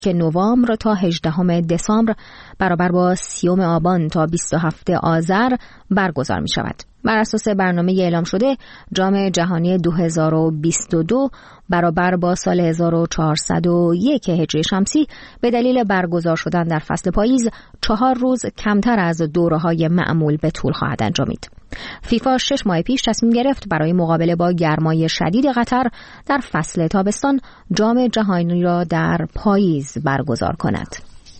نوامبر تا 18 دسامبر برابر با 30 آبان تا 27 آذر برگزار می شود. بر اساس برنامه اعلام شده، جام جهانی 2022 برابر با سال 1401 هجری شمسی به دلیل برگزار شدن در فصل پاییز 4 روز کمتر از دوره‌های معمول به طول خواهد انجامید. فیفا 6 ماه پیش تصمیم گرفت برای مقابله با گرمای شدید قطر در فصل تابستان جام جهانی را در پاییز برگزار کند.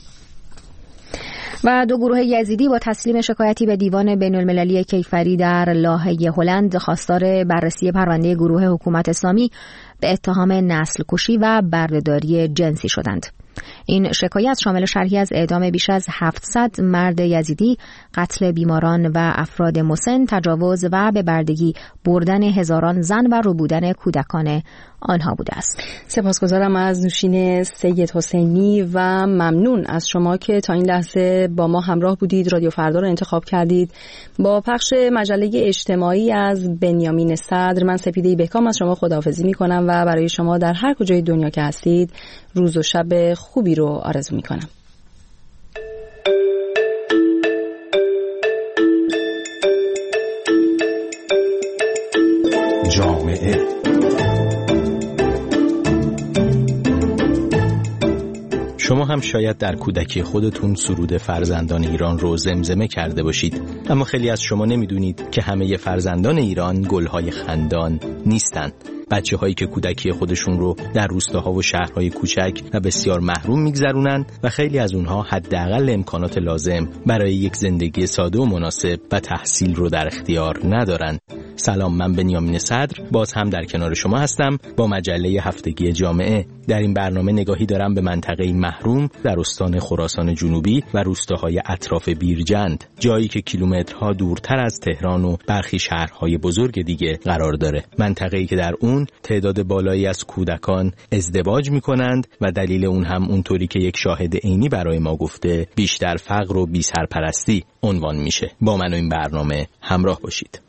و 2 گروه یزیدی با تسلیم شکایتی به دیوان بین‌المللی کیفری در لاهه هلند خواستار بررسی پرونده گروه حکومت اسلامی به اتهام نسل کشی و بردهداری جنسی شدند. این شکایت شامل شرحی از اعدام بیش از 700 مرد یزیدی، قتل بیماران و افراد مسن، تجاوز و به بردگی بردن هزاران زن و ربودن کودکان آنها بوده است. سپاسگزارم از نوشین سید حسینی و ممنون از شما که تا این لحظه با ما همراه بودید. رادیو فردا رو انتخاب کردید. با پخش مجله اجتماعی از بنیامین صدر، من سپیده بهکام از شما خداحافظی می‌کنم و برای شما در هر کجای دنیا که هستید روز و شب خوبی رو آرزو می‌کنم. جامعه شما هم شاید در کودکی خودتون سرود فرزندان ایران رو زمزمه کرده باشید، اما خیلی از شما نمیدونید که همه فرزندان ایران گلهای خندان نیستند. بچه‌هایی که کودکی خودشون رو در روستاها و شهرهای کوچک و بسیار محروم میگذرونن و خیلی از اونها حداقل امکانات لازم برای یک زندگی ساده و مناسب و تحصیل رو در اختیار ندارن. سلام، من بنیامین صدر باز هم در کنار شما هستم با مجله هفتگی جامعه. در این برنامه نگاهی دارم به منطقه محروم در استان خراسان جنوبی و روستاهای اطراف بیرجند، جایی که کیلومترها دورتر از تهران و برخی شهرهای بزرگ دیگه قرار داره. منطقه‌ای که در اون تعداد بالایی از کودکان ازدواج می‌کنند و دلیل اون هم اونطوری که یک شاهد عینی برای ما گفته بیشتر فقر و بی‌سرپرستی عنوان میشه. با من و این برنامه همراه باشید.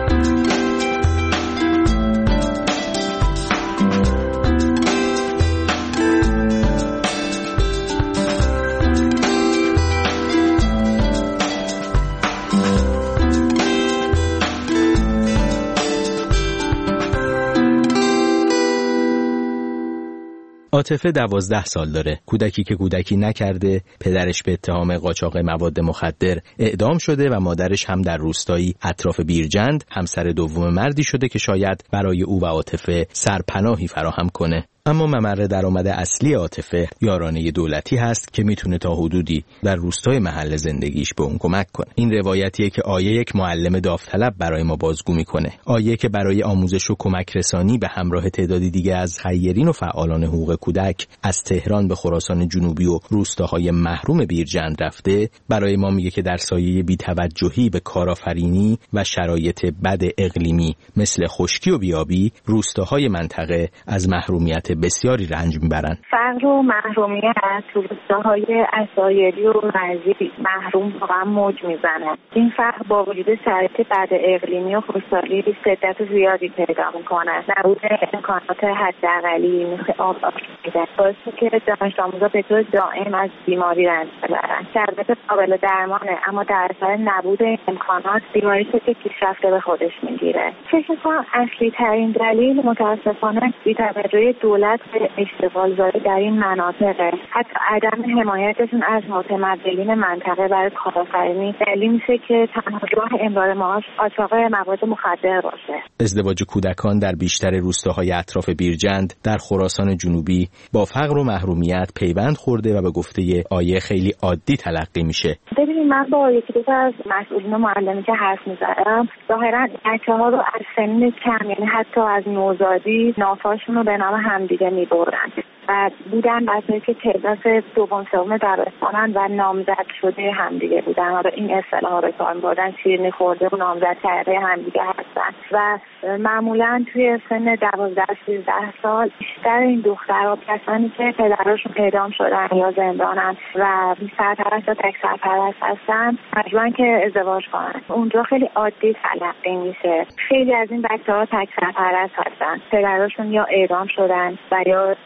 عاطفه 12 سال داره. کودکی که کودکی نکرده، پدرش به اتهام قاچاق مواد مخدر اعدام شده و مادرش هم در روستایی اطراف بیرجند همسر دوم مردی شده که شاید برای او و عاطفه سرپناهی فراهم کنه. اما ممر درآمد اصلی عاطفه یارانه دولتی هست که میتونه تا حدودی در روستای محل زندگیش به اون کمک کنه. این روایتیه که آیه یک معلم داوطلب برای ما بازگو میکنه. آیه که برای آموزش و کمک رسانی به همراه تعدادی دیگه از خیرین و فعالان حقوق کودک از تهران به خراسان جنوبی و روستاهای محروم بیرجند رفته، برای ما میگه که در سایه بی‌توجهی به کارآفرینی و شرایط بد اقلیمی مثل خشکی و بیابی، روستاهای منطقه از محرومیت بسیاری رنج میبرن. فقر و محرومیت تو روستاهای عشایری و مرزی محروم واقعا موج میزنه. این فقر با وجود شرایط بد اقلیمی و خشکسالی شدت زیادی پیدا میکنه. نبود امکانات حداقلی مثل آب آشامیدن باعث که دانش آموزا به طور دائم از بیماری رنج ببرن. شرایط قابل درمانه، اما در اثر نبود این امکانات بیماری که پیشرفته به خودش میگیره. فکر می‌کنم اصلی ترین دلیل متاسفانه بی‌توجهی دولت به اشتغال زایی در این مناطقه. حتی عدم حمایتشون از متمدلین منطقه برای کارآفرینی دلیل میشه که تنها راه امرار معاش قاچاق مواد مخدر باشه. ازدواج کودکان در بیشتر روستاهای اطراف بیرجند در خراسان جنوبی با فقر و محرومیت پیوند خورده و به گفته آیه خیلی عادی تلقی میشه. ببینید، من با یکی دو از مسئولین و معلمی که حرف میزدم، ظاهرا بچه‌ها رو از سنین کم، یعنی حتی از نوزادی، نافاشون رو به نام همدیگه میبرن و بودن بچه‌ای که کلاس دوم سوم دبستانن و نامزد شده همدیگه بودن و این اصطلاحا رو کار می‌بردن، شیرینی خورده و نامزد کرده همدیگه هستن و معمولا توی سن 12-13 سال بیشتر این دخترها کسانی که پدرشون اعدام شدن یا زندانن و سرپرست یا تک سرپرست هستن مجبورن که ازدواج کنن. اونجا خیلی عادی تلقی میشه. خیلی از این بچه‌ها تک سرپرست هستن، پدرشون یا اعدام شدن و یا در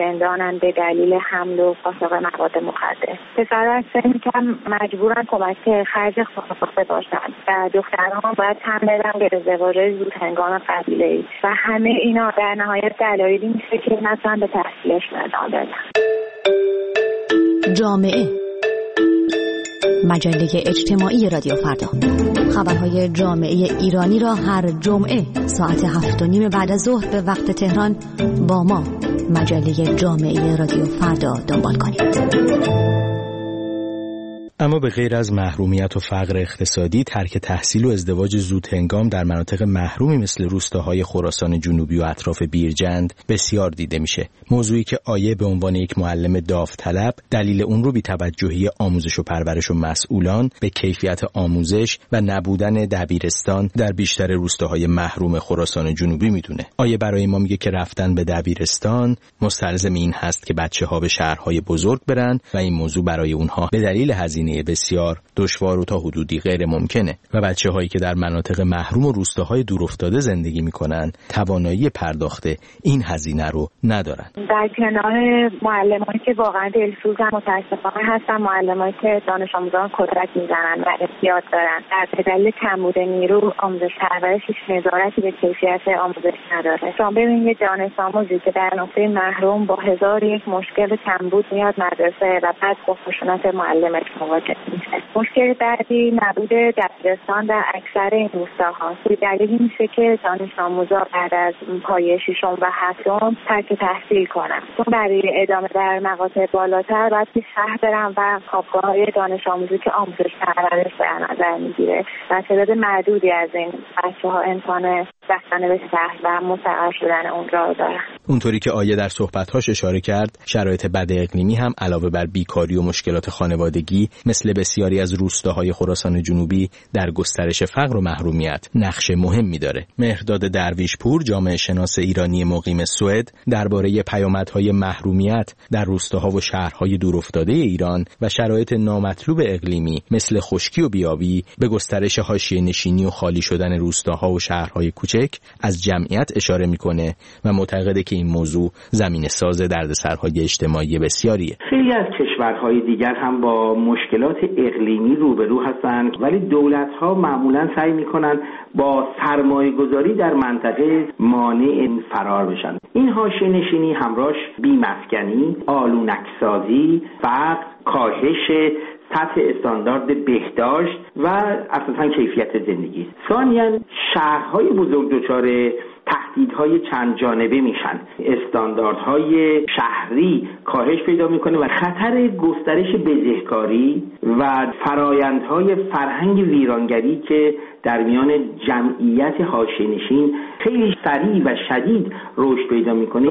زندانن به دلیل حمل و فاسق مواد مخدر. پسران سن کم مجبورن کمک خرج خانواده باشن و دختران باید هم بدن به ازدواج زود هنگام قبیله‌ای و همه اینا در نهایت دلایلی میشه که مثلا به تحصیلش ادامه بدن. جامعه، مجله اجتماعی رادیو فردا. خبرهای جامعه ایرانی را هر جمعه ساعت 7:30 بعد از ظهر به وقت تهران با ما مجله جامعه رادیو فردا دنبال کنید. اما به غیر از محرومیت و فقر اقتصادی، ترک تحصیل و ازدواج زود هنگام در مناطق محرومی مثل روستاهای خراسان جنوبی و اطراف بیرجند بسیار دیده میشه. موضوعی که آیه به عنوان یک معلم داوطلب دلیل اون رو بی‌توجهی آموزش و پرورش و مسئولان به کیفیت آموزش و نبودن دبیرستان در بیشتر روستاهای محروم خراسان جنوبی میدونه. آیه برای ما میگه که رفتن به دبیرستان مستلزم این هست که بچه‌ها به شهرهای بزرگ برن و این موضوع برای اونها به دلیل هزینه بسیار دشوار و تا حدودی غیر ممکنه و بچه‌هایی که در مناطق محروم و روستاهای دورافتاده زندگی میکنن توانایی پرداخت این هزینه رو ندارن. در کنار معلمانی که واقعا دلسوزن متاسفانه هستن معلمایی که دانش آموزان کتک میزنن و احتیاط دارن. در دلیل کمبود نیرو آموزش پرورش هیچ نظارتی به کیفیت آموزش نداره. شما ببینید یه دانش آموزی که در نقطه محروم با 1001 مشکل کمبود میاد مدرسه و بعد با خشونت معلمش مواجه میشه. مشکل بعدی نبود دبیرستان در اکثر این روستاهاست. دلیلی میشه که دانش آموزا بعد از پایه ششم و هفتم ترک تحصیل کنن. چون برای ادامه در مقاطع بالاتر باید به شهر برن و خوابگاه‌های دانش آموزی که آموزش پرورش در نظر میگیره و تعداد معدودی از این بچه‌ها امکان رفتن به شهر و مستقر شدن اون را دارن. اونطوری که آیه در صحبت‌هاش اشاره کرد، شرایط بد اقلیمی هم علاوه بر بیکاری و مشکلات خانوادگی مثل بسیاری از روستاهای خراسان جنوبی در گسترش فقر و محرومیت نقش مهمی داره. مهرداد درویشپور، جامعه شناس ایرانی مقیم سوئد، درباره پیامدهای محرومیت در روستاها و شهرهای دورافتاده ایران و شرایط نامطلوب اقلیمی مثل خشکی و بیابی به گسترش حاشیه‌نشینی و خالی شدن روستاها و شهرهای کوچک از جمعیت اشاره میکنه و معتقده که این موضوع زمینه‌ساز دردسرهای اجتماعی بسیاریه. خیلی از کشورهای دیگر هم با مشکلات اقلیمی روبرو هستند، ولی دولت‌ها معمولاً سعی می‌کنند با سرمایه‌گذاری در منطقه مانع فرار بشن. این حاشیه‌نشینی همراهش بی‌مسکنی، آلونک‌سازی، فقر، کاهش سطح استاندارد بهداشت و اساساً کیفیت زندگی. ثانیاً شهرهای بزرگ دچار تهدیدهای چند جانبه میشن. استانداردهای شهری کاهش پیدا میکنه و خطر گسترش بزهکاری و فرایندهای فرهنگ ویرانگری که در میان جمعیت حاشیه‌نشین خیلی سریع و شدید رشد پیدا میکنه.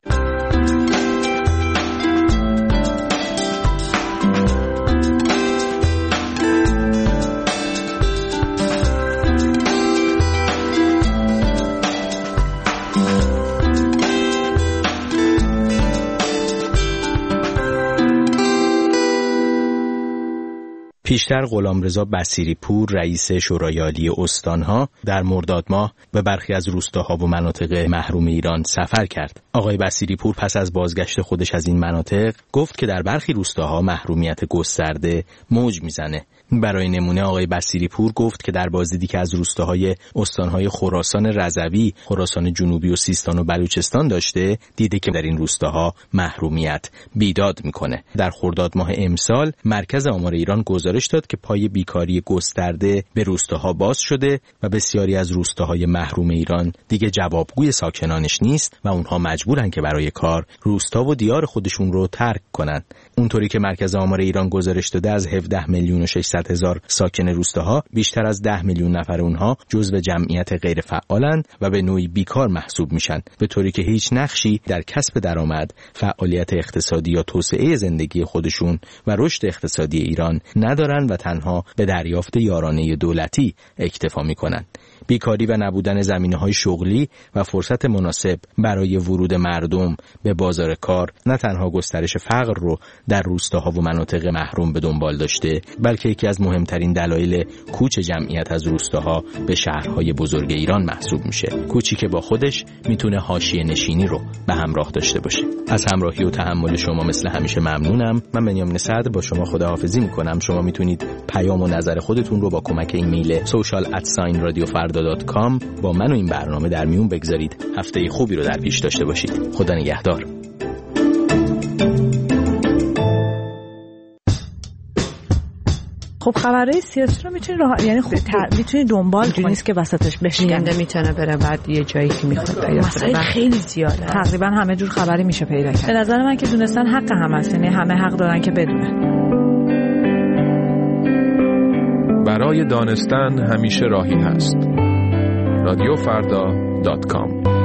پیشتر غلامرضا بصیری‌پور رئیس شورای عالی استان‌ها در مرداد ماه به برخی از روستاها و مناطق محروم ایران سفر کرد. آقای بصیری‌پور پس از بازگشت خودش از این مناطق گفت که در برخی روستاها محرومیت گسترده موج میزنه. برای نمونه آقای بصیری‌پور گفت که در بازدیدی که از روستاهای استان‌های خراسان رضوی، خراسان جنوبی و سیستان و بلوچستان داشته، دیده که در این روستاها محرومیت بیداد میکنه. در خرداد ماه امسال مرکز آمار ایران گزارش داد که پای بیکاری گسترده به روستاها باز شده و بسیاری از روستاهای محروم ایران دیگه جوابگوی ساکنانش نیست و اونها مجبورن که برای کار روستا و دیار خودشون رو ترک کنن. اونطوری که مرکز آمار ایران گزارش داده از 17,600,000 ساکن روستاها بیشتر از 10 میلیون نفر اونها جزو جمعیت غیر فعالند و به نوعی بیکار محسوب میشن، به طوری که هیچ نقشی در کسب درآمد، فعالیت اقتصادی یا توسعه زندگی خودشون و رشد اقتصادی ایران ندارن دارن و تنها به دریافت یارانه دولتی اکتفا میکنن. بیکاری و نبودن زمینه‌های شغلی و فرصت مناسب برای ورود مردم به بازار کار نه تنها گسترش فقر رو در روستاها و مناطق محروم به دنبال داشته، بلکه یکی از مهمترین دلایل کوچ جمعیت از روستاها به شهرهای بزرگ ایران محسوب میشه. کوچی که با خودش میتونه حاشیه نشینی رو به همراه داشته باشه. از همراهی و تحمل شما مثل همیشه ممنونم. من بنیامین صدر با شما خداحافظی میکنم. شما میتونید پیام و نظر خودتون رو با کمک ایمیل social@radiofarda.com با من و این برنامه در میون بگذارید. هفته خوبی رو در پیش داشته باشید. خدا نگهدار. خب خبرهای سیاسی رو میتونی یعنی خب میتونی دنبال کنی، نیست که وسطش بشکنده میتونه بره بعد یه جایی که میخواد پیدا کنه. خیلی زیاده، تقریبا همه جور خبری میشه پیدا کرد. به نظر من که دونستن حق همه است، یعنی همه حق دارن که بدونن. برای دانستن همیشه راهی هست. رادیوفردا.com